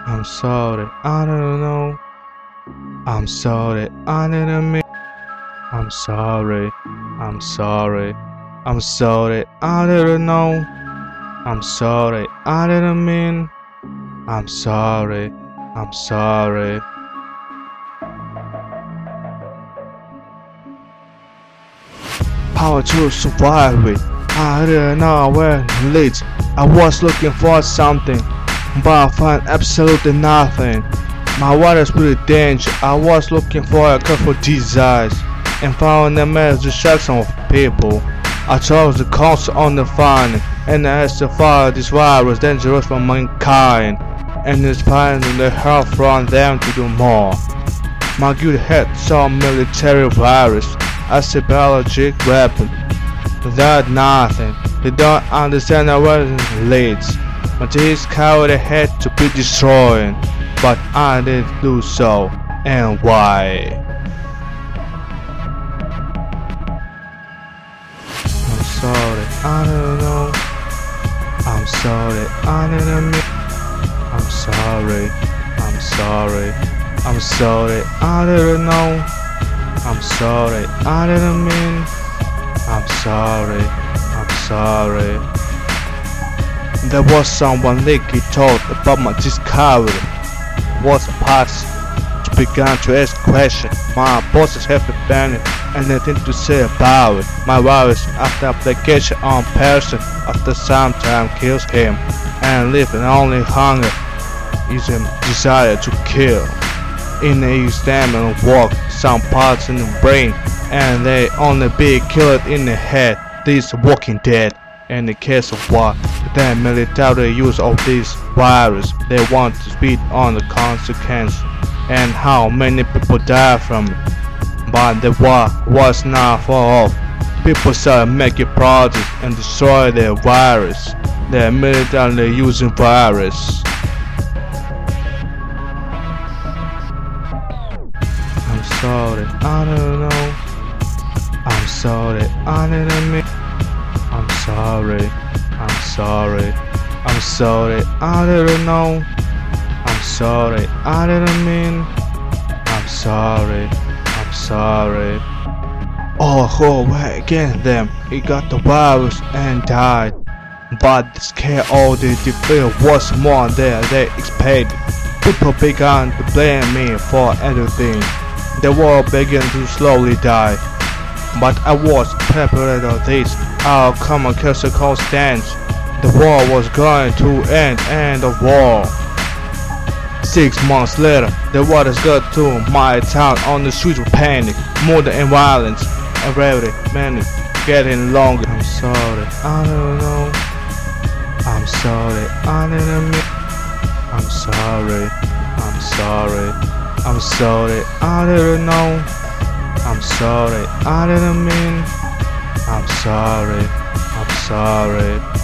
I'm sorry, I don't know. I'm sorry, I didn't mean. I'm sorry, I'm sorry, I'm sorry, I didn't know. I'm sorry, I didn't mean. I'm sorry, I'm sorry. Power to survive it. I didn't know where it leads. I was looking for something, but I found absolutely nothing. My water's pretty danger. I was looking for a couple desires and found a mass destruction of people. I chose the cost on the fun and asked to fight this virus dangerous for mankind and inspiring the help from them to do more. My good head saw military virus as a biologic weapon. Without nothing, they don't understand where it leads. But this coward had to be destroyed, but I didn't do so, and why? I'm sorry, I don't know. I'm sorry, I didn't mean. I'm sorry, I'm sorry, I'm sorry, I didn't know. I'm sorry, I didn't mean. I'm sorry, I'm sorry. There was someone leaky told about my discovery. Was past began to ask questions. My bosses have abandoned anything to say about it. My virus after application on person after some time kills him and live and only hunger is a desire to kill. In the examine work some parts in the brain and they only be killed in the head. This Walking Dead. In the case of war, the military use of this virus, they want to speed on the consequence and how many people die from it. But the war was not far off. People started making projects and destroy their virus. The military using virus. I'm sorry, I don't know. I'm sorry, I didn't mean. I'm sorry, I'm sorry, I'm sorry, I didn't know. I'm sorry, I didn't mean. I'm sorry, I'm sorry. Oh, against them, he got the virus and died. But the scare all the defeat was more than they expected. People began to blame me for everything. The world began to slowly die. But I was prepared for this outcome and circumstance. The war was going to end the war. 6 months later, the waters got to my town on the streets with panic, murder and violence. Every minute getting longer. I'm sorry, I don't know. I'm sorry, I didn't mean. I'm sorry, I'm sorry, I'm sorry, I didn't know. I'm sorry, I didn't mean. I'm sorry, I'm sorry.